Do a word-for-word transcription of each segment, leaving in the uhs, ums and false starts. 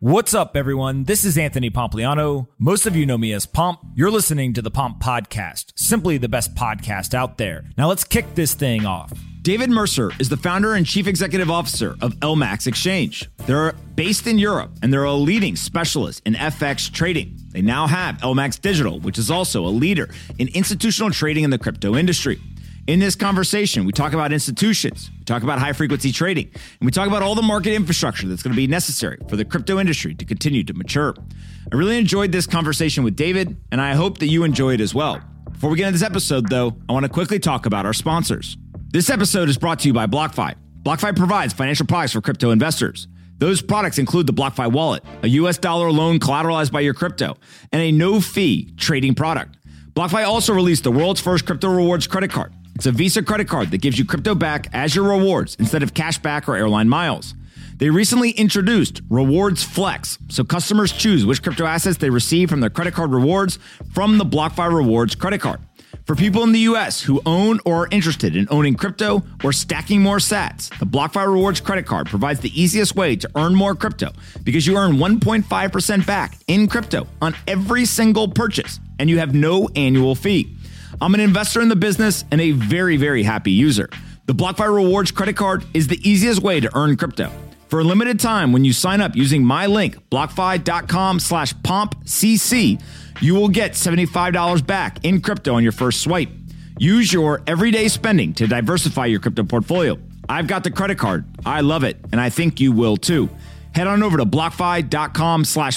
What's up, everyone? This is Anthony Pompliano. Most of you know me as Pomp. You're listening to the Pomp Podcast, simply the best podcast out there. Now let's kick this thing off. David Mercer is the founder and chief executive officer of L MAX Exchange. They're based in Europe, and they're a leading specialist in F X trading. They now have L MAX Digital, which is also a leader in institutional trading in the crypto industry. In this conversation, we talk about institutions, we talk about high-frequency trading, and we talk about all the market infrastructure that's going to be necessary for the crypto industry to continue to mature. I really enjoyed this conversation with David, and I hope that you enjoy it as well. Before we get into this episode, though, I want to quickly talk about our sponsors. This episode is brought to you by BlockFi. BlockFi provides financial products for crypto investors. Those products include the BlockFi Wallet, a U S dollar loan collateralized by your crypto, and a no-fee trading product. BlockFi also released the world's first crypto rewards credit card. It's a Visa credit card that gives you crypto back as your rewards instead of cash back or airline miles. They recently introduced Rewards Flex, so customers choose which crypto assets they receive from their credit card rewards from the BlockFi Rewards credit card. For people in the U S who own or are interested in owning crypto or stacking more sats, the BlockFi Rewards credit card provides the easiest way to earn more crypto because you earn one point five percent back in crypto on every single purchase, and you have no annual fee. I'm an investor in the business and a very, very happy user. The BlockFi Rewards credit card is the easiest way to earn crypto. For a limited time, when you sign up using my link, blockfi.com slash pompcc, you will get seventy-five dollars back in crypto on your first swipe. Use your everyday spending to diversify your crypto portfolio. I've got the credit card. I love it, and I think you will too. Head on over to blockfi.com slash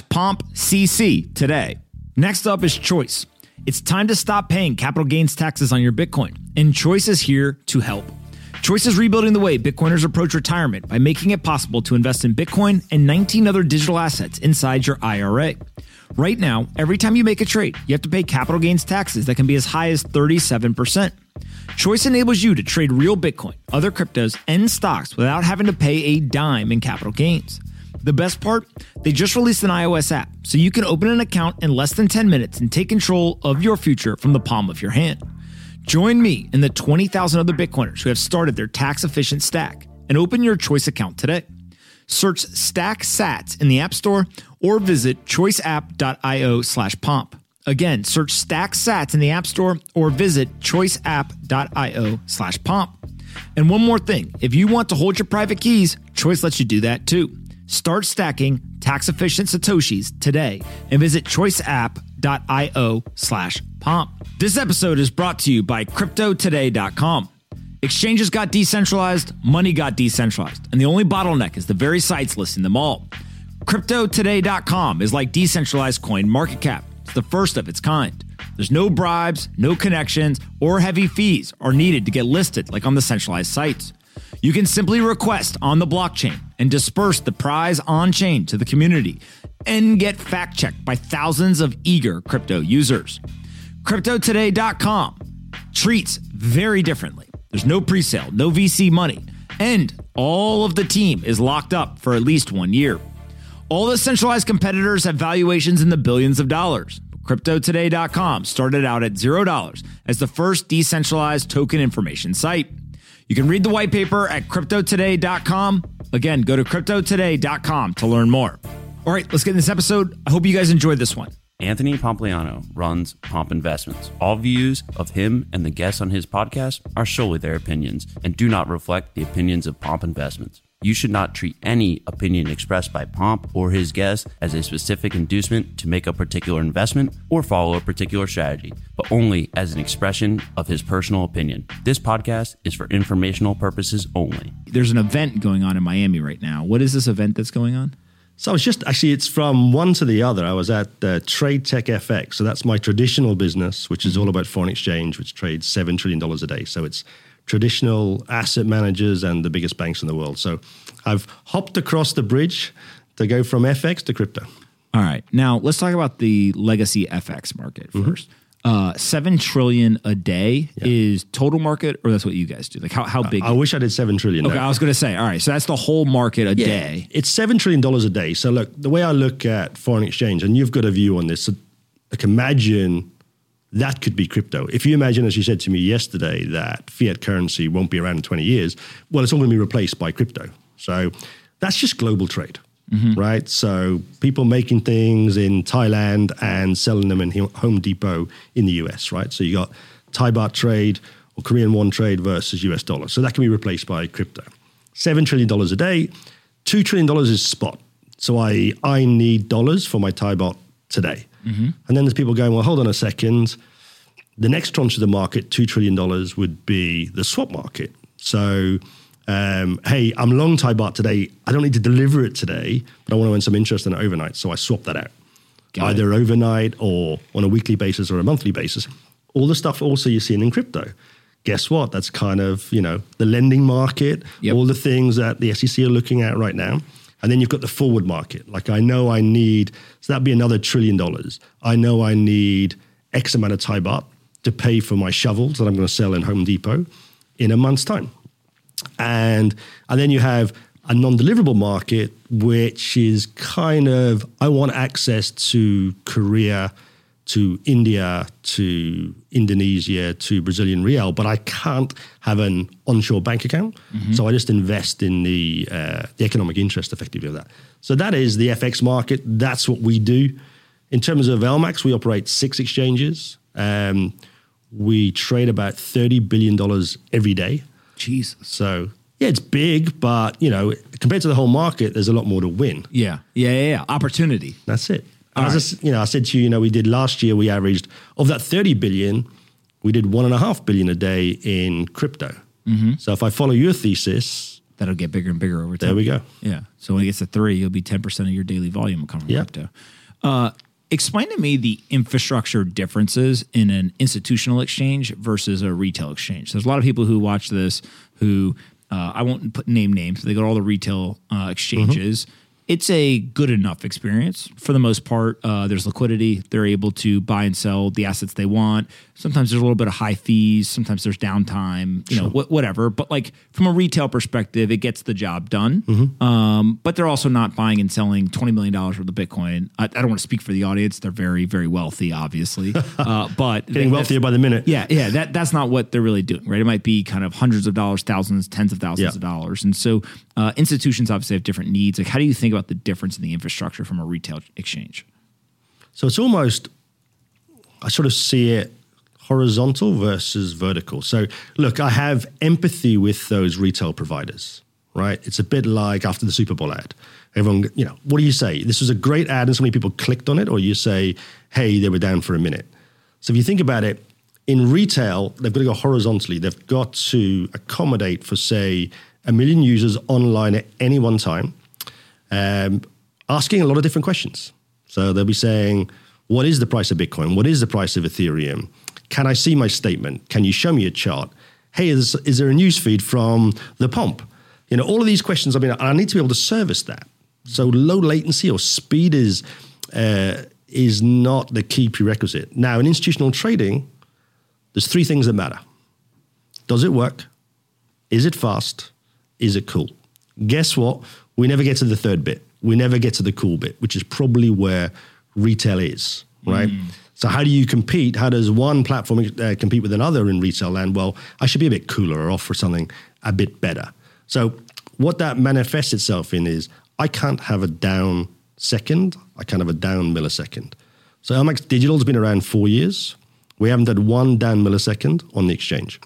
pompcc today. Next up is Choice. It's time to stop paying capital gains taxes on your Bitcoin, and Choice is here to help. Choice is rebuilding the way Bitcoiners approach retirement by making it possible to invest in Bitcoin and nineteen other digital assets inside your I R A. Right now, every time you make a trade, you have to pay capital gains taxes that can be as high as thirty-seven percent. Choice enables you to trade real Bitcoin, other cryptos, and stocks without having to pay a dime in capital gains. The best part? They just released an iOS app, so you can open an account in less than ten minutes and take control of your future from the palm of your hand. Join me and the twenty thousand other Bitcoiners who have started their tax-efficient stack and open your Choice account today. Search Stack Sats in the App Store or visit choiceapp.io slash pomp. Again, search Stack Sats in the App Store or visit choiceapp.io slash pomp. And one more thing, if you want to hold your private keys, Choice lets you do that too. Start stacking tax-efficient Satoshis today and visit choiceapp.io slash pomp. This episode is brought to you by crypto today dot com. Exchanges got decentralized, money got decentralized, and the only bottleneck is the very sites listing them all. crypto today dot com is like decentralized coin market cap. It's the first of its kind. There's no bribes, no connections, or heavy fees are needed to get listed like on the centralized sites. You can simply request on the blockchain and disperse the prize on-chain to the community and get fact-checked by thousands of eager crypto users. crypto today dot com treats very differently. There's no pre-sale, no V C money, and all of the team is locked up for at least one year. All the centralized competitors have valuations in the billions of dollars. crypto today dot com started out at zero dollars as the first decentralized token information site. You can read the white paper at crypto today dot com. Again, go to crypto today dot com to learn more. All right, let's get in this episode. I hope you guys enjoyed this one. Anthony Pompliano runs Pomp Investments. All views of him and the guests on his podcast are solely their opinions and do not reflect the opinions of Pomp Investments. You should not treat any opinion expressed by Pomp or his guests as a specific inducement to make a particular investment or follow a particular strategy, but only as an expression of his personal opinion. This podcast is for informational purposes only. There's an event going on in Miami right now. What is this event that's going on? So I was just, actually, it's from one to the other. I was at uh, Trade Tech F X. So that's my traditional business, which is all about foreign exchange, which trades seven trillion dollars a day. So it's traditional asset managers and the biggest banks in the world. So I've hopped across the bridge to go from F X to crypto. All right. Now, let's talk about the legacy F X market first. Mm-hmm. Uh, seven trillion a day yeah. is total market, or that's what you guys do? Like how, how big? I, I wish I did seven trillion. Okay, no. I was going to say, all right, so that's the whole market a yeah, day. It's seven trillion dollars a day. So look, the way I look at foreign exchange, and you've got a view on this, so like imagine that could be crypto. If you imagine, as you said to me yesterday, that fiat currency won't be around in twenty years, well, it's all going to be replaced by crypto. So that's just global trade. mm-hmm. right? So people making things in Thailand and selling them in Home Depot in the U S, right? So you got Thai baht trade or Korean won trade versus U S dollar. So that can be replaced by crypto. seven trillion dollars a day, two trillion dollars is spot. So I, I need dollars for my Thai baht today. Mm-hmm. And then there's people going, well, hold on a second. The next tranche of the market, two trillion dollars, would be the swap market. So, um, hey, I'm long Thai baht today. I don't need to deliver it today, but I want to earn some interest in it overnight. So I swap that out, Got either it. overnight or on a weekly basis or a monthly basis. All the stuff also you're seeing in crypto. Guess what? That's kind of, you know, the lending market, yep. all the things that the S E C are looking at right now. And then you've got the forward market. Like I know I need, so that'd be another trillion dollars. I know I need X amount of Thai baht to pay for my shovels that I'm going to sell in Home Depot in a month's time. And, and then you have a non-deliverable market, which is kind of, I want access to Korea, to India, to Indonesia, to Brazilian real, but I can't have an onshore bank account. Mm-hmm. So I just invest in the uh, the economic interest effectively of that. So that is the F X market. That's what we do. In terms of L MAX, we operate six exchanges. Um, we trade about thirty billion dollars every day. Jesus. So yeah, it's big, but you know, compared to the whole market, there's a lot more to win. Yeah, yeah, yeah. yeah. Opportunity. That's it. As right. I, you know, I said to you, you know, we did last year, we averaged, of that thirty billion, we did one and a half billion a day in crypto. Mm-hmm. So if I follow your thesis, that'll get bigger and bigger over time. There we go. Yeah. So when it gets to three, you'll be ten percent of your daily volume will come from yep. crypto. Uh, explain to me the infrastructure differences in an institutional exchange versus a retail exchange. There's a lot of people who watch this who, uh, I won't put name names, they go to all the retail uh, exchanges. Mm-hmm. It's a good enough experience for the most part. Uh, there's liquidity. They're able to buy and sell the assets they want. Sometimes there's a little bit of high fees. Sometimes there's downtime, you know, sure. wh- whatever. But like from a retail perspective, it gets the job done. Mm-hmm. Um, but they're also not buying and selling twenty million dollars worth of Bitcoin. I, I don't want to speak for the audience. They're very, very wealthy, obviously. Uh, but getting wealthier by the minute. Yeah, yeah. That that's not what they're really doing, right? It might be kind of hundreds of dollars, thousands, tens of thousands yeah. of dollars. And so uh, institutions obviously have different needs. Like, how do you think about the difference in the infrastructure from a retail exchange? So it's almost, I sort of see it horizontal versus vertical. So look, I have empathy with those retail providers, right? It's a bit like after the Super Bowl ad. Everyone, you know, what do you say? This was a great ad and so many people clicked on it, or you say, hey, they were down for a minute. So if you think about it, in retail, they've got to go horizontally. They've got to accommodate for, say, a million users online at any one time, um, asking a lot of different questions. So they'll be saying, what is the price of Bitcoin? What is the price of Ethereum? Can I see my statement? Can you show me a chart? Hey, is, is there a news feed from the pump? You know, all of these questions, I mean, I need to be able to service that. So low latency or speed is uh, is not the key prerequisite. Now, in institutional trading, there's three things that matter. Does it work? Is it fast? Is it cool? Guess what? We never get to the third bit. We never get to the cool bit, which is probably where retail is, right? Mm. So how do you compete? How does one platform uh, compete with another in retail land? Well, I should be a bit cooler or offer something a bit better. So what that manifests itself in is I can't have a down second. I can't have a down millisecond. So L MAX Digital has been around four years. We haven't had one down millisecond on the exchange.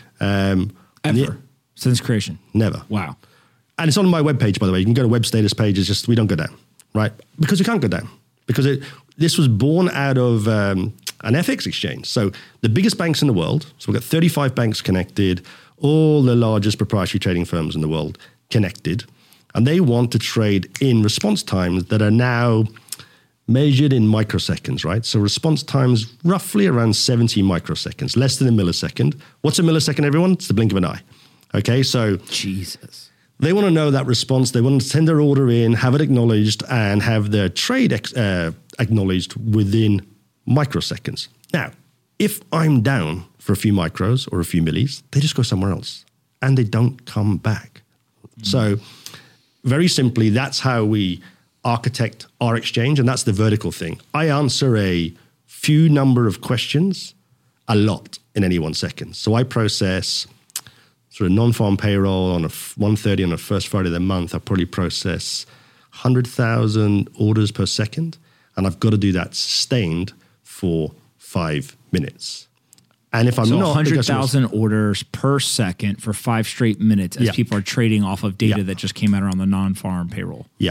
Um, Ever? The, Since creation? Never. Wow. And it's on my webpage, by the way. You can go to web status page. It's just, we don't go down, right? Because we can't go down. Because it, this was born out of um, an F X exchange. So the biggest banks in the world, so we've got thirty-five banks connected, all the largest proprietary trading firms in the world connected, and they want to trade in response times that are now measured in microseconds, right? So response times roughly around seventy microseconds, less than a millisecond. What's a millisecond, everyone? It's the blink of an eye. Okay, so... Jesus. They want to know that response. They want to send their order in, have it acknowledged, and have their trade ex- uh, acknowledged within microseconds. Now, if I'm down for a few micros or a few millis, they just go somewhere else, and they don't come back. Mm. So very simply, that's how we architect our exchange, and that's the vertical thing. I answer a few number of questions a lot in any one second. So I process... sort of non-farm payroll on a one thirty on the first Friday of the month, I probably process hundred thousand orders per second, and I've got to do that sustained for five minutes. And if I'm so not, one hundred thousand orders per second for five straight minutes as yeah. people are trading off of data yeah. that just came out around the non-farm payroll. Yeah.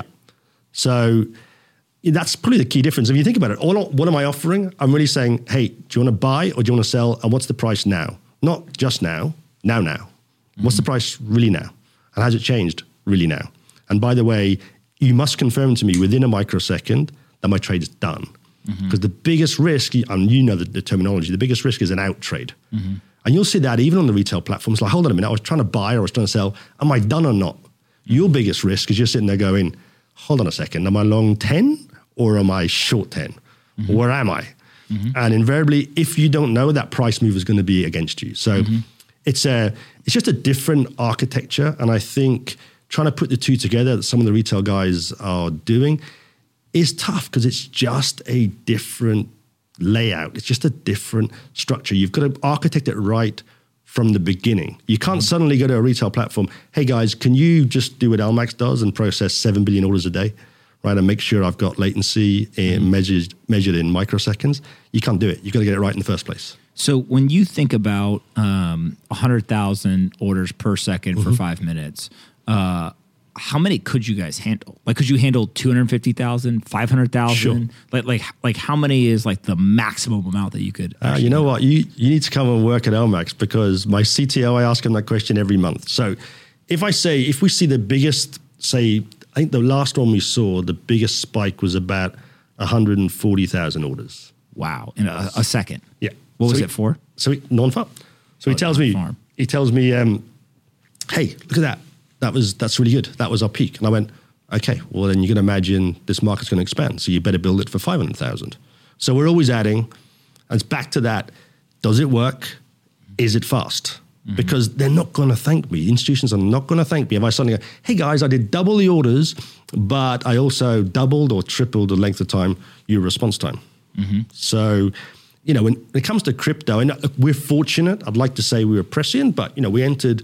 So that's probably the key difference. If you think about it, all, what am I offering? I'm really saying, hey, do you want to buy or do you want to sell? And what's the price now? Not just now, now, now. Mm-hmm. What's the price really now? And has it changed really now? And by the way, you must confirm to me within a microsecond that my trade is done. Because mm-hmm. the biggest risk, and you know the, the terminology, the biggest risk is an out trade. Mm-hmm. And you'll see that even on the retail platforms, like, hold on a minute, I was trying to buy or I was trying to sell. Am I done or not? Mm-hmm. Your biggest risk is you're sitting there going, hold on a second, am I long ten or am I short ten? Mm-hmm. Where am I? Mm-hmm. And invariably, if you don't know, that price move is going to be against you. So mm-hmm. it's a, it's just a different architecture. And I think trying to put the two together that some of the retail guys are doing is tough because it's just a different layout. It's just a different structure. You've got to architect it right from the beginning. You can't mm-hmm. suddenly go to a retail platform, hey guys, can you just do what L MAX does and process seven billion orders a day, right? And make sure I've got latency in mm-hmm. measured, measured in microseconds. You can't do it. You've got to get it right in the first place. So when you think about um, one hundred thousand orders per second mm-hmm. for five minutes, uh, how many could you guys handle? Like, could you handle two hundred fifty thousand, five hundred thousand? Sure. Like, like, like, how many is like the maximum amount that you could? Uh, you know handle? What? You you need to come and work at L MAX because my C T O, I ask him that question every month. So, if I say, if we see the biggest, say, I think the last one we saw, the biggest spike was about one hundred forty thousand orders. Wow, in a, a second. Yeah. What so was he, it for? So he, non-farm. So oh, he tells me, he tells me, um, hey, look at that. That was that's really good. That was our peak. And I went, okay, well then you can imagine this market's going to expand. So you better build it for five hundred thousand. So we're always adding, and it's back to that. Does it work? Is it fast? Mm-hmm. Because they're not going to thank me. Institutions are not going to thank me if I suddenly go, hey guys, I did double the orders, but I also doubled or tripled the length of time your response time. Mm-hmm. So, you know, when it comes to crypto, and we're fortunate, I'd like to say we were prescient, but, you know, we entered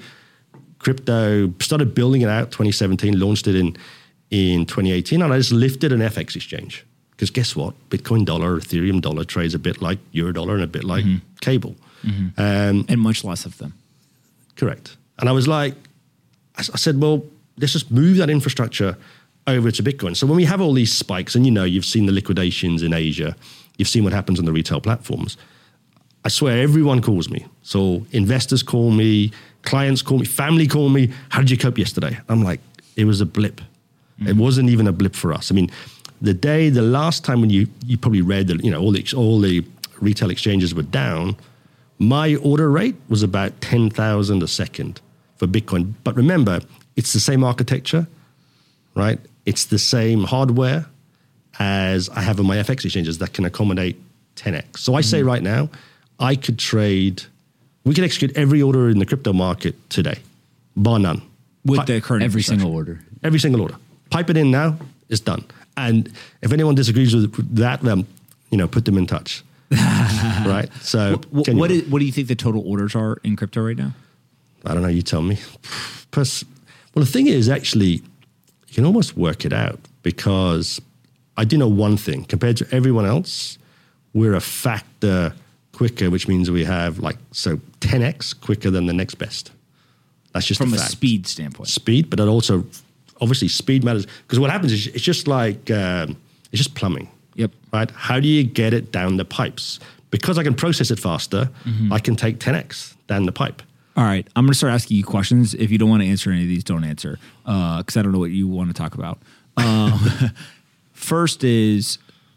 crypto, started building it out twenty seventeen, launched it in, in twenty eighteen, and I just lifted an F X exchange. Because guess what? Bitcoin dollar, Ethereum dollar trades a bit like Euro dollar and a bit like mm-hmm. cable. Mm-hmm. Um, and much less of them. Correct. And I was like, I said, well, let's just move that infrastructure over to Bitcoin. So when we have all these spikes, and you know, you've seen the liquidations in Asia, you've seen what happens on the retail platforms. I swear everyone calls me. So investors call me, clients call me, family call me. How did you cope yesterday? I'm like, it was a blip. Mm-hmm. It wasn't even a blip for us. I mean, the day, the last time when you, you probably read that, you know, all the, all the retail exchanges were down, my order rate was about ten thousand a second for Bitcoin. But remember, it's the same architecture, right? It's the same hardware as I have on my F X exchanges that can accommodate ten X. So I mm-hmm. say right now, I could trade, we could execute every order in the crypto market today, bar none. With Pi- the current Every single order. Every single order. Pipe it in now, it's done. And if anyone disagrees with that, then, you know, put them in touch. Right? So what, what, is, what do you think the total orders are in crypto right now? I don't know, you tell me. Plus, well, the thing is, actually, you can almost work it out because I do know one thing. Compared to everyone else, we're a factor quicker, which means we have like, so ten X quicker than the next best. That's just from a, a fact. speed standpoint. Speed, but it also, obviously, speed matters. Because what happens is it's just like, um, it's just plumbing. Yep. Right? How do you get it down the pipes? Because I can process it faster, mm-hmm. I can take ten X down the pipe. All right. I'm going to start asking you questions. If you don't want to answer any of these, don't answer. Because uh, I don't know what you want to talk about. Um, first is,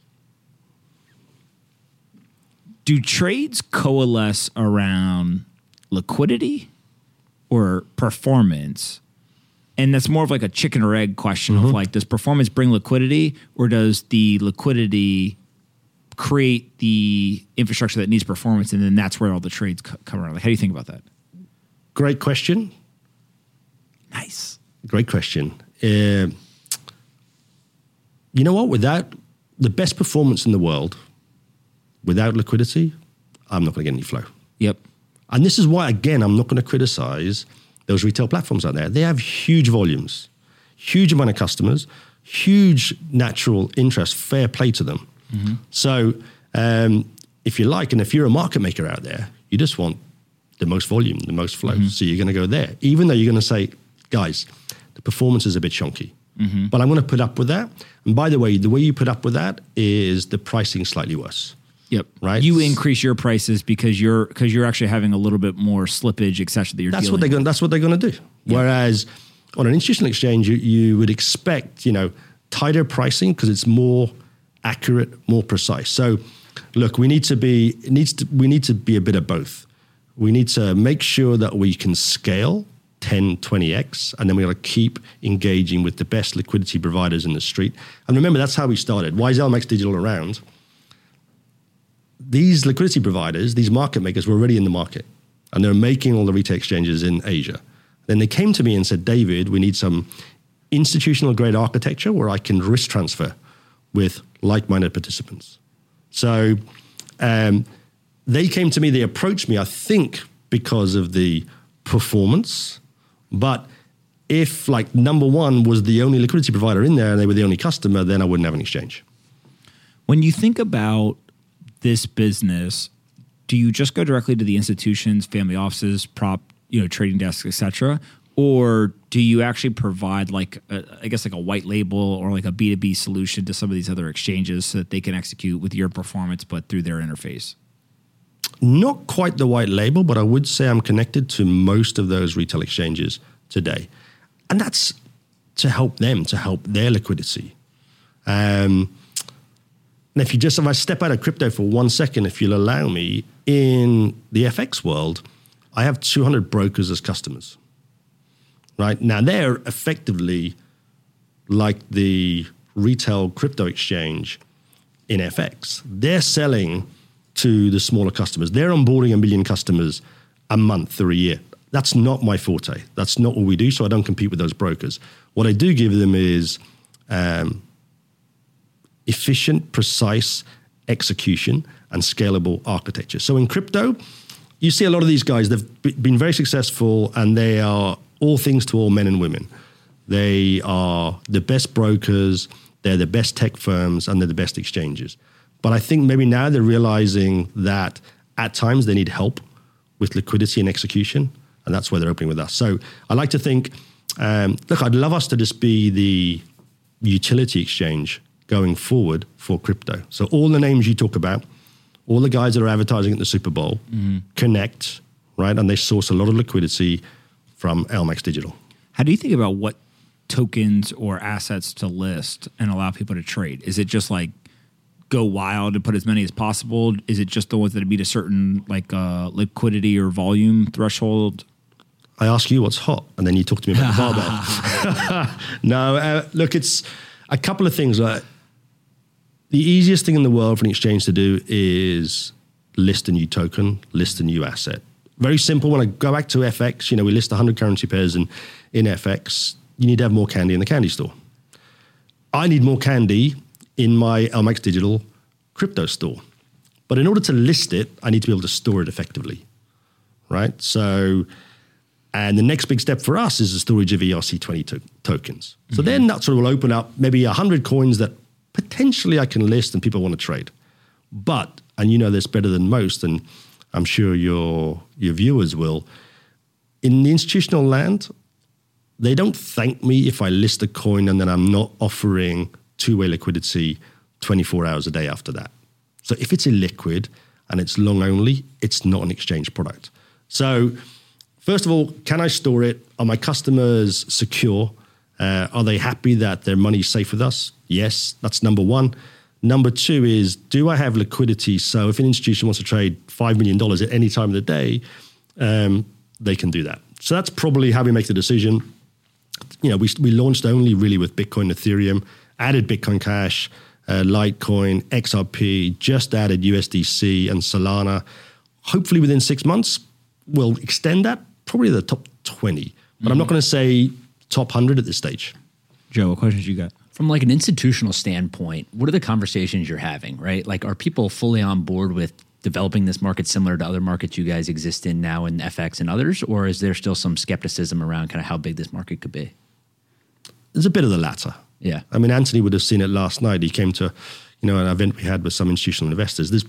do trades coalesce around liquidity or performance? And that's more of like a chicken or egg question mm-hmm. of like, does performance bring liquidity, or does the liquidity create the infrastructure that needs performance, and then that's where all the trades co- come around? Like, how do you think about that? Great question. Nice. Great question. Uh, you know what? Without the best performance in the world, without liquidity, I'm not going to get any flow. Yep. And this is why, again, I'm not going to criticize those retail platforms out there. They have huge volumes, huge amount of customers, huge natural interest, fair play to them. Mm-hmm. So um, if you like, and if you're a market maker out there, you just want the most volume, the most flow. Mm-hmm. So you're going to go there, even though you're going to say, guys, the performance is a bit chunky, mm-hmm. but I'm going to put up with that. And by the way, the way you put up with that is the pricing slightly worse. Yep. Right. You increase your prices because you're because you're actually having a little bit more slippage, et cetera. That you're that's dealing what they're with. going. That's what they're going to do. Yep. Whereas on an institutional exchange, you, you would expect, you know, tighter pricing because it's more accurate, more precise. So, look, we need to be it needs to we need to be a bit of both. We need to make sure that we can scale ten, twenty x, and then we got to keep engaging with the best liquidity providers in the street. And remember, that's how we started. Why is L M X Digital around? These liquidity providers, these market makers were already in the market, and they're making all the retail exchanges in Asia. Then they came to me and said, David, we need some institutional grade architecture where I can risk transfer with like-minded participants. So um, they came to me, they approached me, I think, because of the performance. But if like number one was the only liquidity provider in there and they were the only customer, then I wouldn't have an exchange. When you think about this business, do you just go directly to the institutions, family offices, prop, you know, trading desks, et cetera? Or do you actually provide like, a, I guess like a white label or like a B two B solution to some of these other exchanges so that they can execute with your performance, but through their interface? Not quite the white label, but I would say I'm connected to most of those retail exchanges today. And that's to help them, to help their liquidity. Um, and if you just, if I step out of crypto for one second, if you'll allow me, in the F X world, I have two hundred brokers as customers. Right? Now, they're effectively like the retail crypto exchange in F X. They're selling to the smaller customers. They're onboarding a million customers a month or a year. That's not my forte. That's not what we do, so I don't compete with those brokers. What I do give them is um, efficient, precise execution and scalable architecture. So in crypto, you see a lot of these guys, they've been very successful, and they are all things to all men and women. They are the best brokers, they're the best tech firms, and they're the best exchanges. But I think maybe now they're realizing that at times they need help with liquidity and execution, and that's why they're opening with us. So I like to think, um, look, I'd love us to just be the utility exchange going forward for crypto. So all the names you talk about, all the guys that are advertising at the Super Bowl, mm-hmm. connect, right? And they source a lot of liquidity from L M X Digital. How do you think about what tokens or assets to list and allow people to trade? Is it just like go wild and put as many as possible? Is it just the ones that meet a certain like uh, liquidity or volume threshold? I ask you what's hot, and then you talk to me about the barbell. No, uh, look, it's a couple of things. Uh, the easiest thing in the world for an exchange to do is list a new token, list a new asset. Very simple. When I go back to F X, you know, we list one hundred currency pairs in, in F X. You need to have more candy in the candy store. I need more candy in my L M X Digital crypto store. But in order to list it, I need to be able to store it effectively, right? So, and the next big step for us is the storage of E R C twenty to- tokens. So mm-hmm. then that sort of will open up maybe one hundred coins that potentially I can list and people want to trade. But, and you know this better than most, and I'm sure your your viewers will, in the institutional land, they don't thank me if I list a coin and then I'm not offering two-way liquidity twenty-four hours a day after that. So if it's illiquid and it's long only, it's not an exchange product. So first of all, can I store it? Are my customers secure? Uh, are they happy that their money's safe with us? Yes, that's number one. Number two is, do I have liquidity? So if an institution wants to trade five million dollars at any time of the day, um, they can do that. So that's probably how we make the decision. You know, we we launched only really with Bitcoin, Ethereum, added Bitcoin Cash, uh, Litecoin, X R P, just added U S D C and Solana. Hopefully within six months, we'll extend that, probably the top twenty. But mm-hmm. I'm not going to say top one hundred at this stage. Joe, what questions you got? From like an institutional standpoint, what are the conversations you're having, right? Like, are people fully on board with developing this market similar to other markets you guys exist in now in F X and others? Or is there still some skepticism around kind of how big this market could be? There's a bit of the latter. Yeah. I mean, Anthony would have seen it last night. He came to, you know, an event we had with some institutional investors. There's,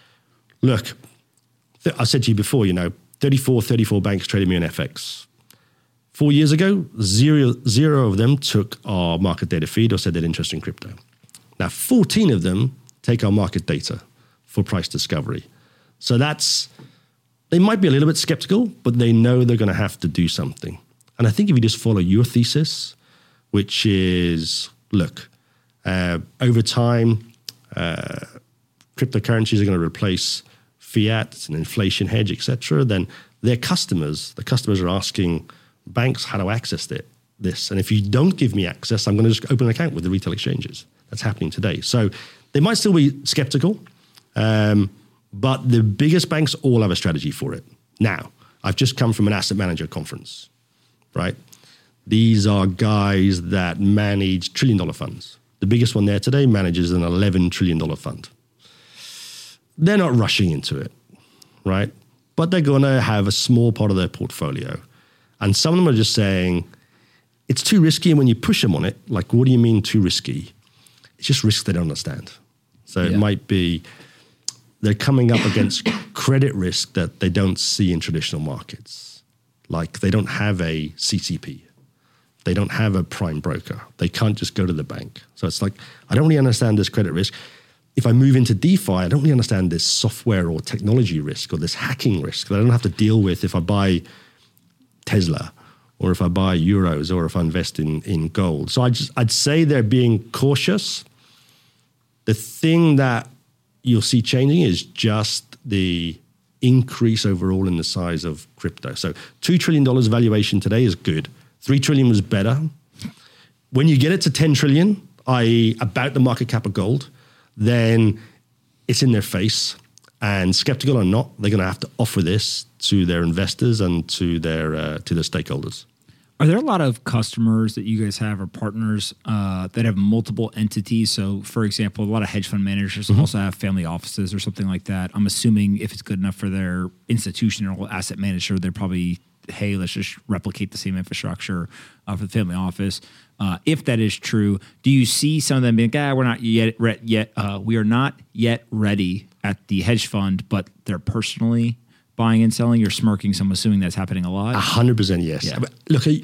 look, th- I said to you before, you know, thirty-four, thirty-four banks traded me on F X. Four years ago, zero, zero of them took our market data feed or said they're interested in crypto. Now, fourteen of them take our market data for price discovery. So that's, they might be a little bit skeptical, but they know they're going to have to do something. And I think if you just follow your thesis, which is, look, uh, over time, uh, cryptocurrencies are going to replace fiat, it's an inflation hedge, et cetera, then their customers, the customers are asking banks how to access it, this. And if you don't give me access, I'm going to just open an account with the retail exchanges. That's happening today. So they might still be skeptical, um, but the biggest banks all have a strategy for it. Now, I've just come from an asset manager conference, right? These are guys that manage trillion dollar funds. The biggest one there today manages an eleven trillion dollars fund. They're not rushing into it, right? But they're going to have a small part of their portfolio. And some of them are just saying, it's too risky. And when you push them on it, like, what do you mean too risky? It's just risk they don't understand. So yeah. It might be they're coming up against credit risk that they don't see in traditional markets. Like they don't have a C C P. They don't have a prime broker. They can't just go to the bank. So it's like, I don't really understand this credit risk. If I move into DeFi, I don't really understand this software or technology risk or this hacking risk that I don't have to deal with if I buy Tesla or if I buy euros or if I invest in, in gold. So I just, I'd say they're being cautious. The thing that you'll see changing is just the increase overall in the size of crypto. So two trillion dollars valuation today is good. three trillion dollars was better. When you get it to ten trillion dollars, that is about the market cap of gold, then it's in their face. And skeptical or not, they're going to have to offer this to their investors and to their uh, to their stakeholders. Are there a lot of customers that you guys have or partners uh, that have multiple entities? So, for example, a lot of hedge fund managers mm-hmm. also have family offices or something like that. I'm assuming if it's good enough for their institutional asset manager, they're probably, hey, let's just replicate the same infrastructure uh, for the family office. Uh, if that is true, do you see some of them being, ah, we're not yet, re- yet uh, we are not yet ready at the hedge fund, but they're personally buying and selling? You're smirking, so I'm assuming that's happening a lot. A hundred percent, yes. Yeah. Look, you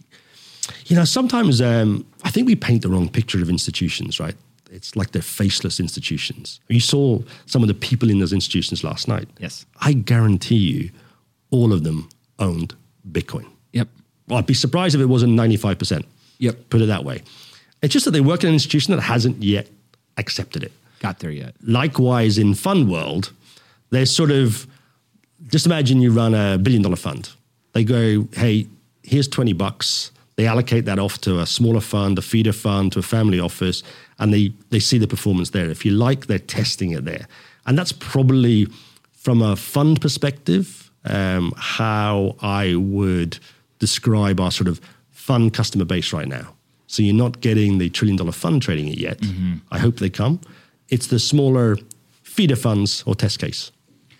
know, sometimes um, I think we paint the wrong picture of institutions, right? It's like they're faceless institutions. You saw some of the people in those institutions last night. Yes. I guarantee you, all of them owned Bitcoin. Yep. Well, I'd be surprised if it wasn't ninety-five percent. Yep. Put it that way. It's just that they work in an institution that hasn't yet accepted it. Got there yet. Likewise, in fund world, they're sort of, just imagine you run a billion dollar fund. They go, hey, here's twenty bucks. They allocate that off to a smaller fund, a feeder fund, to a family office, and they, they see the performance there. If you like, they're testing it there. And that's probably, from a fund perspective, um, how I would describe our sort of fund customer base right now. So you're not getting the trillion dollar fund trading it yet. Mm-hmm. I hope they come. It's the smaller feeder funds or test case.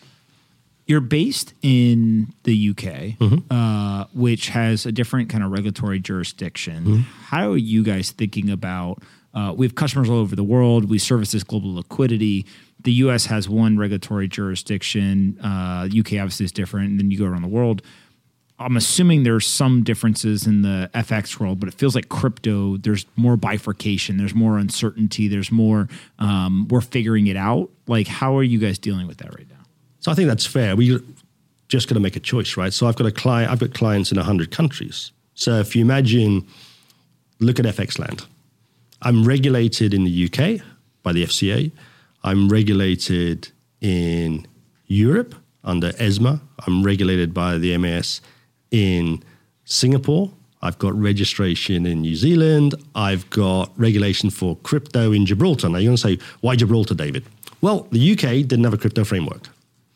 You're based in the U K, mm-hmm. uh, which has a different kind of regulatory jurisdiction. Mm-hmm. How are you guys thinking about, uh, we have customers all over the world. We service this global liquidity. The U S has one regulatory jurisdiction. Uh, U K obviously is different. And then you go around the world. I'm assuming there's some differences in the F X world, but it feels like crypto, there's more bifurcation. There's more uncertainty. There's more, um, we're figuring it out. Like, how are you guys dealing with that right now? So I think that's fair. We just got to make a choice, right? So I've got a client, I've got clients in one hundred countries. So if you imagine, look at F X land. I'm regulated in the U K by the F C A. I'm regulated in Europe under ESMA. I'm regulated by the M A S in Singapore. I've got registration in New Zealand. I've got regulation for crypto in Gibraltar. Now you're going to say, why Gibraltar, David? Well, the U K didn't have a crypto framework.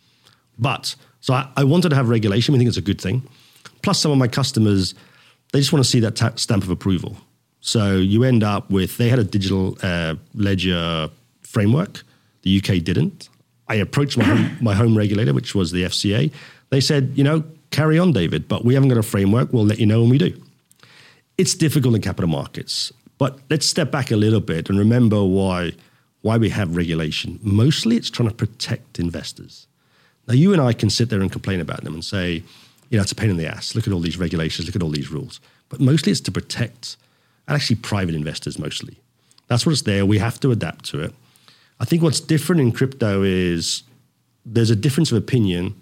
But, so I, I wanted to have regulation. We think it's a good thing. Plus some of my customers, they just want to see that ta- stamp of approval. So you end up with, they had a digital uh, ledger framework. The U K didn't. I approached my home, my home regulator, which was the F C A. They said, you know, carry on, David, but we haven't got a framework. We'll let you know when we do. It's difficult in capital markets. But let's step back a little bit and remember why why we have regulation. Mostly it's trying to protect investors. Now, you and I can sit there and complain about them and say, you know, it's a pain in the ass. Look at all these regulations. Look at all these rules. But mostly it's to protect, and actually private investors mostly. That's what it's there. We have to adapt to it. I think what's different in crypto is there's a difference of opinion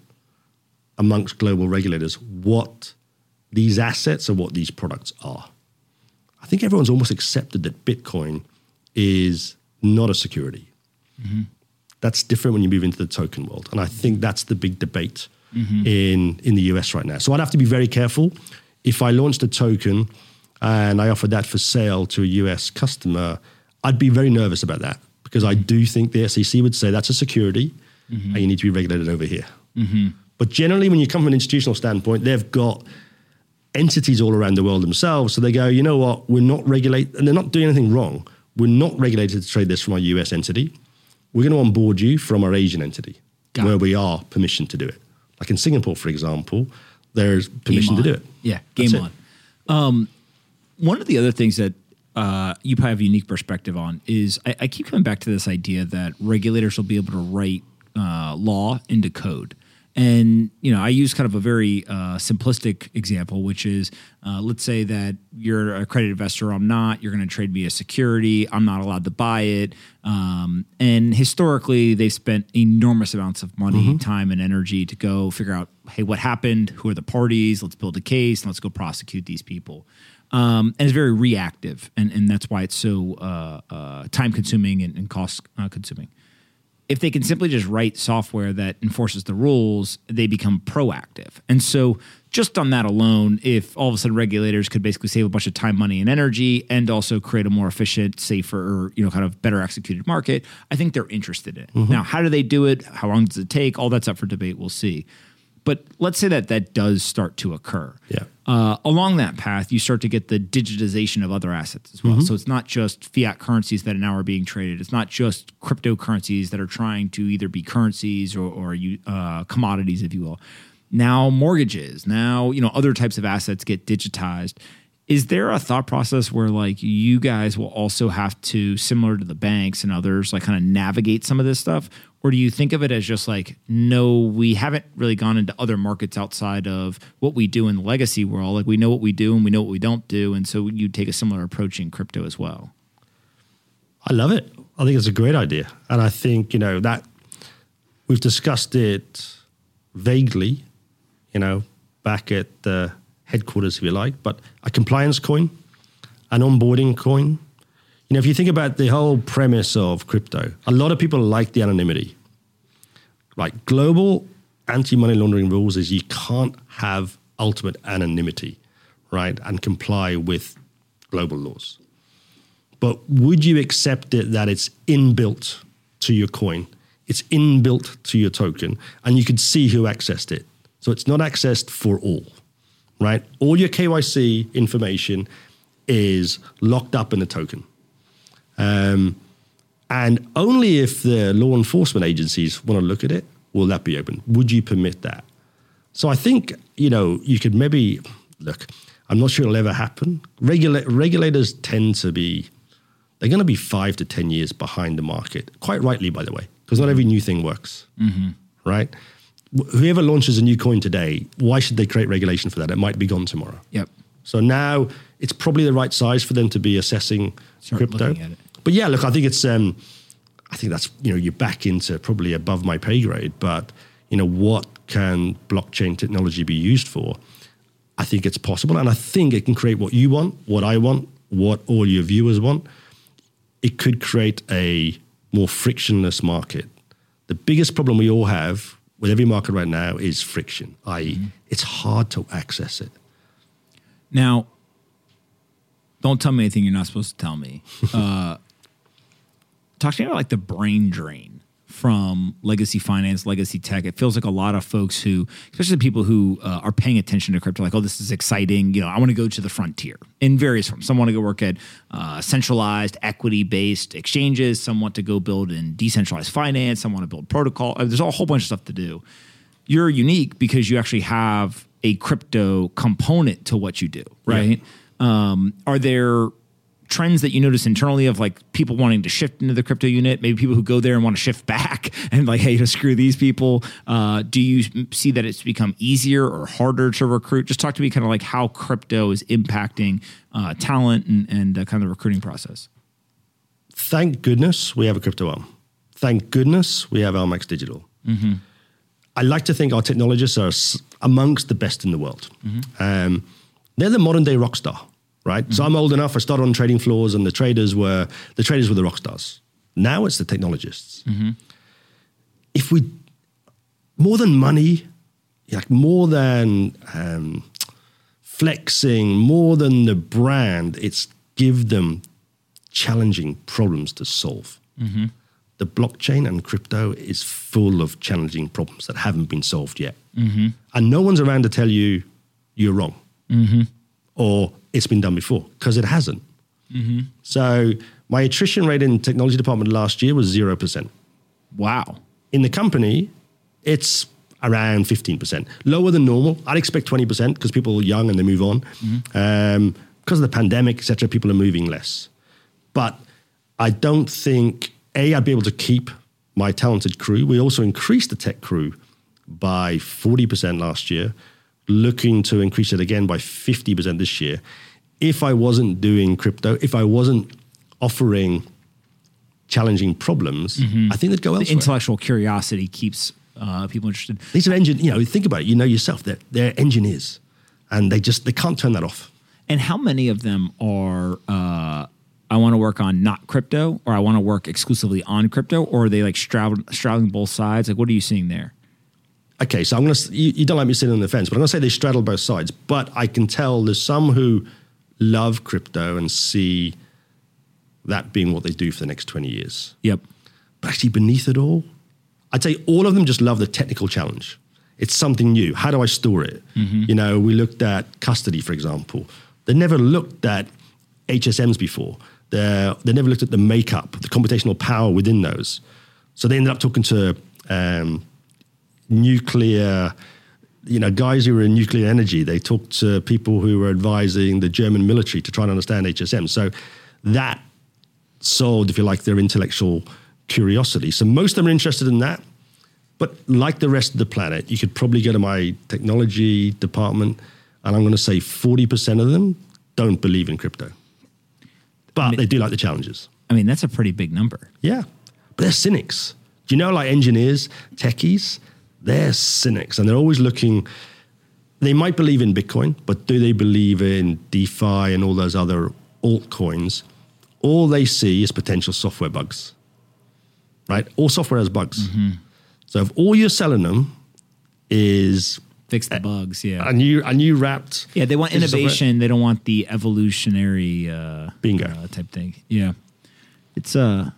amongst global regulators what these assets or what these products are. I think everyone's almost accepted that Bitcoin is not a security. Mm-hmm. That's different when you move into the token world. And I think that's the big debate mm-hmm. in, in the U S right now. So I'd have to be very careful. If I launched a token and I offered that for sale to a U S customer, I'd be very nervous about that because I do think the S E C would say that's a security mm-hmm. and you need to be regulated over here. Mm-hmm. But generally, when you come from an institutional standpoint, they've got entities all around the world themselves. So they go, you know what, we're not regulated, and they're not doing anything wrong. We're not regulated to trade this from our U S entity. We're going to onboard you from our Asian entity Got where it. we are permissioned to do it. Like in Singapore, for example, there's permission to do it. Yeah, game That's on. Um, one of the other things that uh, you probably have a unique perspective on is I, I keep coming back to this idea that regulators will be able to write uh, law into code. And, you know, I use kind of a very uh, simplistic example, which is uh, let's say that you're a accredited investor, I'm not, you're going to trade me a security, I'm not allowed to buy it. Um, and historically, they've spent enormous amounts of money, mm-hmm. time, and energy to go figure out, hey, what happened? Who are the parties? Let's build a case and let's go prosecute these people. Um, and it's very reactive, and, and that's why it's so uh, uh, time-consuming and, and cost-consuming. If they can simply just write software that enforces the rules, they become proactive. And so just on that alone, if all of a sudden regulators could basically save a bunch of time, money, and energy and also create a more efficient, safer, or, you know, kind of better executed market, I think they're interested in it. Mm-hmm. Now, how do they do it? How long does it take? All that's up for debate. We'll see. But let's say that that does start to occur. Yeah. Uh, along that path, you start to get the digitization of other assets as well. Mm-hmm. So it's not just fiat currencies that now are being traded. It's not just cryptocurrencies that are trying to either be currencies or, or uh, commodities, if you will. Now mortgages, now, you know, other types of assets get digitized. Is there a thought process where like you guys will also have to, similar to the banks and others, like kind of navigate some of this stuff? Or do you think of it as just like, no, we haven't really gone into other markets outside of what we do in the legacy world. Like we know what we do and we know what we don't do. And so you take a similar approach in crypto as well. I love it. I think it's a great idea. And I think, you know, that we've discussed it vaguely, you know, back at the headquarters, if you like, but a compliance coin, an onboarding coin. You know, if you think about the whole premise of crypto, a lot of people like the anonymity. Like global anti-money laundering rules is you can't have ultimate anonymity, right, and comply with global laws. But would you accept it that it's inbuilt to your coin, it's inbuilt to your token, and you could see who accessed it? So it's not accessed for all, right? All your K Y C information is locked up in the token. Um, and only if the law enforcement agencies want to look at it, will that be open? Would you permit that? So I think, you know, you could maybe, look, I'm not sure it'll ever happen. Regula- regulators tend to be, they're going to be five to ten years behind the market, quite rightly, by the way, because not every new thing works, mm-hmm. right? Whoever launches a new coin today, why should they create regulation for that? It might be gone tomorrow. Yep. So now it's probably the right size for them to be assessing Start crypto. But yeah, look, I think it's, um, I think that's, you know, you're back into probably above my pay grade, but, you know, what can blockchain technology be used for? I think it's possible. And I think it can create what you want, what I want, what all your viewers want. It could create a more frictionless market. The biggest problem we all have with every market right now is friction, that is, mm-hmm. it's hard to access it. Now, don't tell me anything you're not supposed to tell me. Uh, talk to me about like the brain drain from legacy finance, legacy tech. It feels like a lot of folks who, especially the people who uh, are paying attention to crypto, like, oh, this is exciting. You know, I want to go to the frontier in various forms. Some want to go work at uh, centralized equity-based exchanges. Some want to go build in decentralized finance. Some want to build protocol. Uh, there's a whole bunch of stuff to do. You're unique because you actually have a crypto component to what you do, right? Yeah. Um, are there trends that you notice internally of like people wanting to shift into the crypto unit, maybe people who go there and want to shift back and like, hey, to screw these people? Uh, do you see that it's become easier or harder to recruit? Just talk to me kind of like how crypto is impacting uh, talent and, and uh, kind of the recruiting process. Thank goodness we have a crypto arm. Thank goodness we have Almax Digital. Mm-hmm. I like to think our technologists are amongst the best in the world. Mm-hmm. Um, they're the modern day rock star, right? Mm-hmm. So I'm old enough. I started on trading floors, and the traders were the traders were the rock stars. Now it's the technologists. Mm-hmm. If we more than money, like more than um, flexing, more than the brand, it's give them challenging problems to solve. Mm-hmm. The blockchain and crypto is full of challenging problems that haven't been solved yet. Mm-hmm. And no one's around to tell you you're wrong mm-hmm. or it's been done before, because it hasn't. Mm-hmm. So my attrition rate in the technology department last year was zero percent. Wow. In the company, it's around fifteen percent. Lower than normal. I'd expect twenty percent because people are young and they move on. Mm-hmm. Um, because of the pandemic, et cetera, people are moving less. But I don't think... A, I'd be able to keep my talented crew. We also increased the tech crew by forty percent last year, looking to increase it again by fifty percent this year. If I wasn't doing crypto, if I wasn't offering challenging problems, mm-hmm. I think they'd go elsewhere. The intellectual curiosity keeps uh, people interested. These are engine, you know, think about it. You know yourself, they're, they're engineers, and they just, they can't turn that off. And how many of them are... Uh, I want to work on not crypto, or I want to work exclusively on crypto, or are they like straddling, straddling both sides? Like, what are you seeing there? Okay, so I'm going to, you, you don't like me sitting on the fence, but I'm going to say they straddle both sides. But I can tell there's some who love crypto and see that being what they do for the next twenty years. Yep. But actually beneath it all, I'd say all of them just love the technical challenge. It's something new. How do I store it? Mm-hmm. You know, we looked at custody, for example. They never looked at H S Ms before. They're, they never looked at the makeup, the computational power within those. So they ended up talking to um, nuclear, you know, guys who were in nuclear energy. They talked to people who were advising the German military to try and understand H S M. So that solved, if you like, their intellectual curiosity. So most of them are interested in that. But like the rest of the planet, you could probably go to my technology department, and I'm going to say forty percent of them don't believe in crypto. But I mean, they do like the challenges. I mean, that's a pretty big number. Yeah. But they're cynics. Do you know, like engineers, techies, they're cynics. And they're always looking, they might believe in Bitcoin, but do they believe in DeFi and all those other altcoins? All they see is potential software bugs, right? All software has bugs. Mm-hmm. So if all you're selling them is... Fix the bugs, yeah. A new, a new wrapped... Yeah, they want innovation. They don't want the evolutionary uh, bingo uh, type thing. Yeah. It's... uh.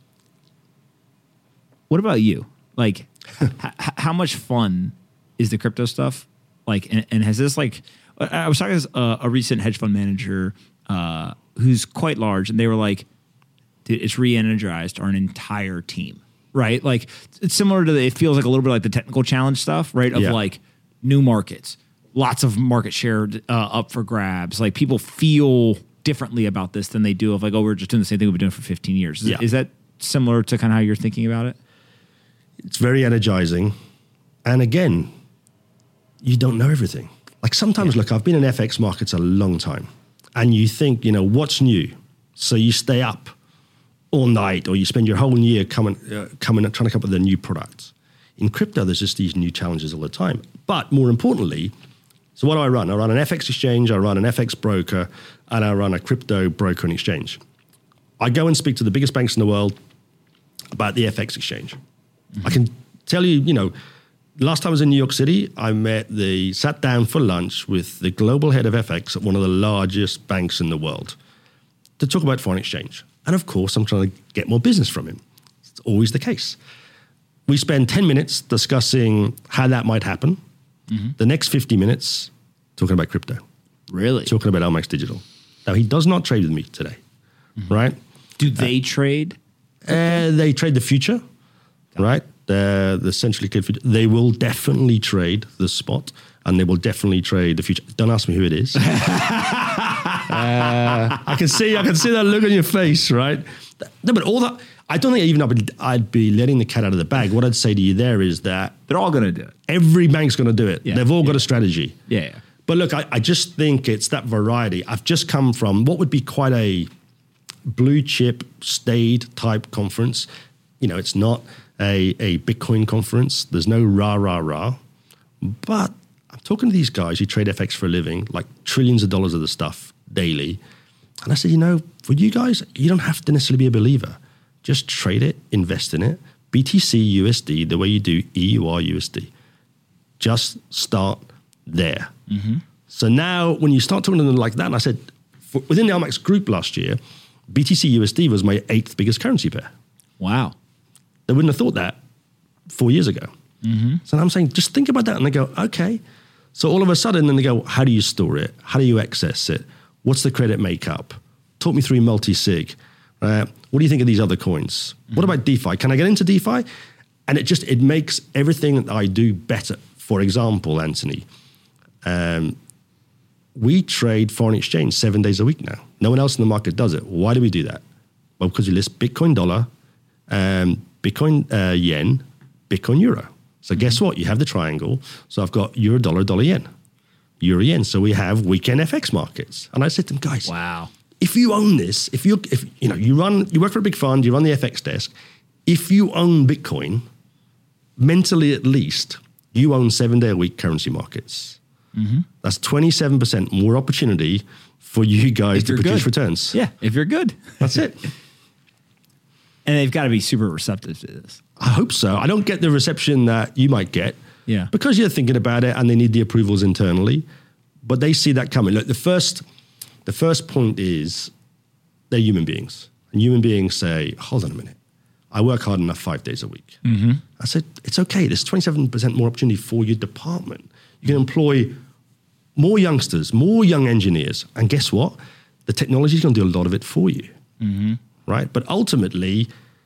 What about you? Like, h- how much fun is the crypto stuff? Like, and, and has this like... I was talking to a, a recent hedge fund manager uh, who's quite large, and they were like, dude, it's re-energized our entire team, right? Like, it's similar to the... It feels like a little bit like the technical challenge stuff, right? Of yeah. like... new markets, lots of market share uh, up for grabs. Like people feel differently about this than they do of like, oh, we're just doing the same thing we've been doing for fifteen years. Is, yeah. is that similar to kind of how you're thinking about it? It's very energizing. And again, you don't know everything. Like sometimes, yeah. look, I've been in F X markets a long time, and you think, you know, what's new? So you stay up all night, or you spend your whole year coming, uh, coming up, trying to come up with a new product. In crypto, there's just these new challenges all the time. But more importantly, so what do I run? I run an F X exchange, I run an F X broker, and I run a crypto broker and exchange. I go and speak to the biggest banks in the world about the F X exchange. Mm-hmm. I can tell you, you know, last time I was in New York City, I met the, sat down for lunch with the global head of F X at one of the largest banks in the world to talk about foreign exchange. And of course, I'm trying to get more business from him. It's always the case. We spend ten minutes discussing how that might happen. Mm-hmm. The next fifty minutes, talking about crypto. Really? Talking about Almax Digital. Now, he does not trade with me today, mm-hmm. right? Do they uh, trade? Uh, they trade the future, Got right? The, the centrally cleared future. They will definitely trade the spot, and they will definitely trade the future. Don't ask me who it is. uh, uh, I can see, I can see that look on your face, right? No, but all that, I don't think even I'd be, I'd be letting the cat out of the bag. What I'd say to you there is that They're all going to do it. every bank's going to do it. Yeah, They've all yeah. got a strategy. Yeah, yeah. But look, I, I just think it's that variety. I've just come from what would be quite a blue chip, staid type conference. You know, it's not a, a Bitcoin conference. There's no rah, rah, rah. But I'm talking to these guys who trade F X for a living, like trillions of dollars of the stuff daily. And I said, you know, for you guys, you don't have to necessarily be a believer. Just trade it, invest in it. B T C U S D, the way you do E U R U S D. Just start there. Mm-hmm. So now when you start talking to them like that, and I said, for, within the L M A X group last year, B T C U S D was my eighth biggest currency pair. Wow. They wouldn't have thought that four years ago. Mm-hmm. So I'm saying, just think about that. And they go, okay. So all of a sudden, then they go, how do you store it? How do you access it? What's the credit makeup? Talk me through multi-sig. Uh, what do you think of these other coins? Mm-hmm. What about DeFi? Can I get into DeFi? And it just, it makes everything that I do better. For example, Anthony, um, we trade foreign exchange seven days a week now. No one else in the market does it. Why do we do that? Well, because we list Bitcoin dollar, um, Bitcoin uh, yen, Bitcoin euro. So mm-hmm. guess what? You have the triangle. So I've got euro dollar, dollar yen, euro yen. So we have weekend F X markets. And I said to them, guys, Wow. if you own this, if you if you know you run, you work for a big fund, you run the F X desk. If you own Bitcoin, mentally at least, you own seven day a week currency markets. Mm-hmm. That's twenty-seven percent more opportunity for you guys If to you're produce good. returns. Yeah, if you're good. That's it. And they've got to be super receptive to this. I hope so. I don't get the reception that you might get. Yeah. Because you're thinking about it and they need the approvals internally. But they see that coming. Look, the first the first point is they're human beings. And human beings say, hold on a minute. I work hard enough five days a week. Mm-hmm. I said, it's okay. There's twenty-seven percent more opportunity for your department. You can employ more youngsters, more young engineers. And guess what? The technology is going to do a lot of it for you. Mm-hmm. Right? But ultimately,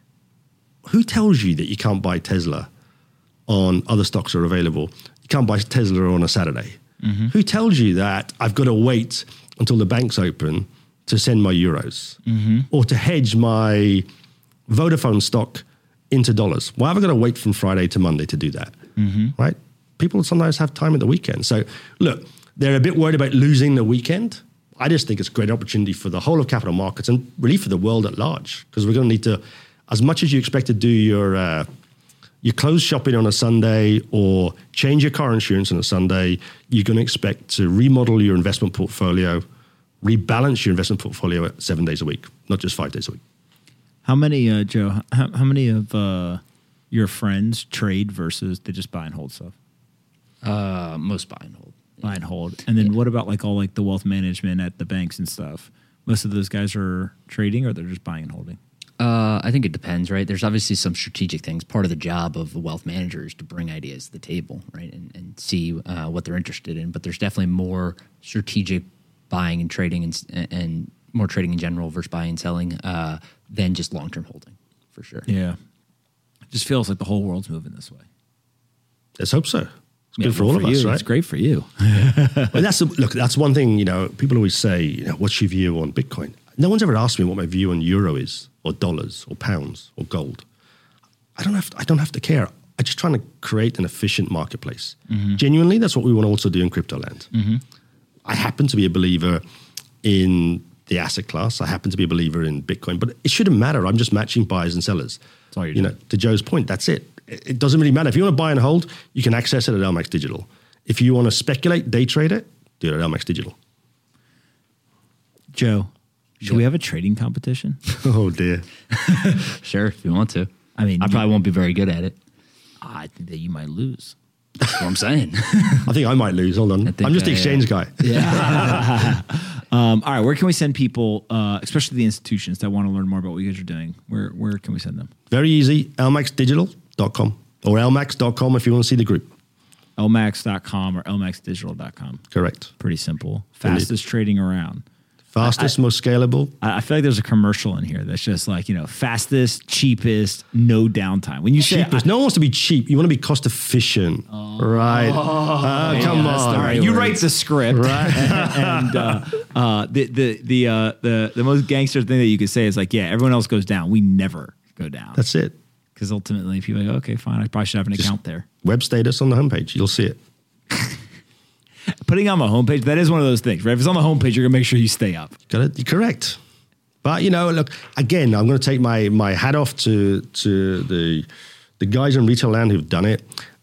who tells you that you can't buy Tesla on other stocks that are available? You can't buy Tesla on a Saturday. Mm-hmm. Who tells you that I've got to wait until the bank's open to send my euros mm-hmm. or to hedge my Vodafone stock into dollars? Why have I got to wait from Friday to Monday to do that? Mm-hmm. Right? People sometimes have time at the weekend. So look, they're a bit worried about losing the weekend. I just think it's a great opportunity for the whole of capital markets and really for the world at large, because we're going to need to, as much as you expect to do your uh, your clothes shopping on a Sunday or change your car insurance on a Sunday, you're going to expect to remodel your investment portfolio, rebalance your investment portfolio at seven days a week, not just five days a week. How many, uh, Joe, how, how many of uh, your friends trade versus they just buy and hold stuff? Uh, most buy and hold. Buy and hold. And then yeah. what about like all like the wealth management at the banks and stuff? Most of those guys are trading or they're just buying and holding? Uh, I think it depends, right? There's obviously some strategic things. Part of the job of a wealth manager is to bring ideas to the table, right, and, and see uh, what they're interested in. But there's definitely more strategic buying and trading and, and more trading in general versus buying and selling uh, than just long-term holding, for sure. Yeah. It just feels like the whole world's moving this way. Let's hope so. It's yeah, good for well, all for of you, us, right? It's great for you. But that's the, look, that's one thing, you know, people always say, you know, what's your view on Bitcoin? No one's ever asked me what my view on euro is, or dollars, or pounds, or gold. I don't have to, I don't have to care. I'm just trying to create an efficient marketplace. Mm-hmm. Genuinely, that's what we want to also do in crypto land. Mm-hmm. I happen to be a believer in the asset class. I happen to be a believer in Bitcoin, but it shouldn't matter. I'm just matching buyers and sellers. That's all you're you doing. know, to Joe's point, that's it. It, it doesn't really matter. If you want to buy and hold, you can access it at L M A X Digital. If you want to speculate, day trade it, do it at L M A X Digital. Joe, should Yeah. we have a trading competition? Oh, dear. Sure, if you want to. I mean, I probably won't be very good at it. I think that you might lose. That's what I'm saying. I think I might lose. Hold on. I think I'm just the I, exchange uh, guy. Um, all right, where can we send people, uh, especially the institutions that want to learn more about what you guys are doing? Where where can we send them? Very easy. L M A X digital dot com or L M A X dot com if you want to see the group. L M A X dot com or L M A X digital dot com. Correct. Pretty simple. Fastest trading around. Fastest, I, most scalable. I feel like there's a commercial in here that's just like, you know, fastest, cheapest, no downtime. When you say cheapest, I, no one wants to be cheap. You want to be cost efficient, oh, right? Oh, uh, come yeah, on, right. You write the script, right? and uh, uh, the the the uh, the the most gangster thing that you could say is like, yeah, everyone else goes down. We never go down. That's it. Because ultimately, people are like, okay, fine, I probably should have an just account there. Web status on the homepage, you'll see it. Putting on the homepage, that is one of those things, right? If it's on the homepage, you're gonna make sure you stay up. Got it. You're correct. But you know, look, again, I'm going to take my my hat off to to the the guys in retail land who've done it.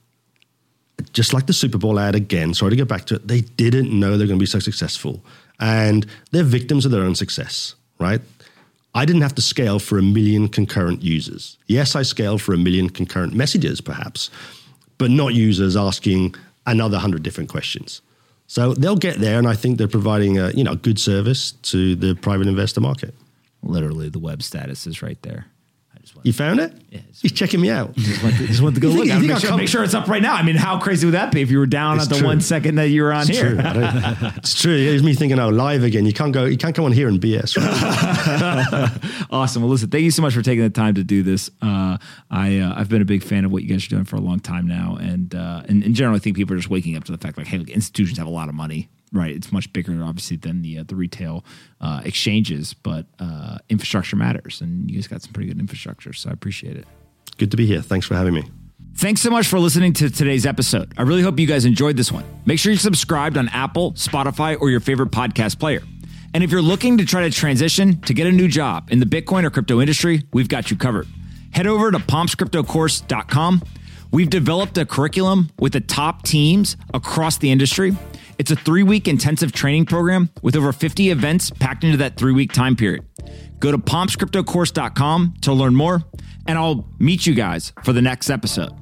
Just like the Super Bowl ad again. Sorry to get back to it. They didn't know they're going to be so successful, and they're victims of their own success, right? I didn't have to scale for a million concurrent users. Yes, I scaled for a million concurrent messages, perhaps, but not users asking another hundred different questions. So they'll get there, and I think they're providing a you know good service to the private investor market. Literally, the web status is right there. I just you found it? Yeah. He's checking me out. Just went to, just went to go look. Think, make, sure, make sure it's up right now. I mean, how crazy would that be if you were down it's at the true. one second that you were on it's here? True. It's true. It's me thinking, oh, live again. You can't go. You can't come on here and B S. Right? Awesome. Well, listen, thank you so much for taking the time to do this. Uh, I uh, I've been a big fan of what you guys are doing for a long time now, and uh, and in general, I think people are just waking up to the fact like, hey, look, institutions have a lot of money. Right, it's much bigger, obviously, than the uh, the retail uh, exchanges, but uh, infrastructure matters, and you guys got some pretty good infrastructure, so I appreciate it. Good to be here. Thanks for having me. Thanks so much for listening to today's episode. I really hope you guys enjoyed this one. Make sure you're subscribed on Apple, Spotify, or your favorite podcast player. And if you're looking to try to transition to get a new job in the Bitcoin or crypto industry, we've got you covered. Head over to pomps crypto course dot com. We've developed a curriculum with the top teams across the industry. It's a three-week intensive training program with over fifty events packed into that three-week time period. Go to pomps crypto course dot com to learn more, and I'll meet you guys for the next episode.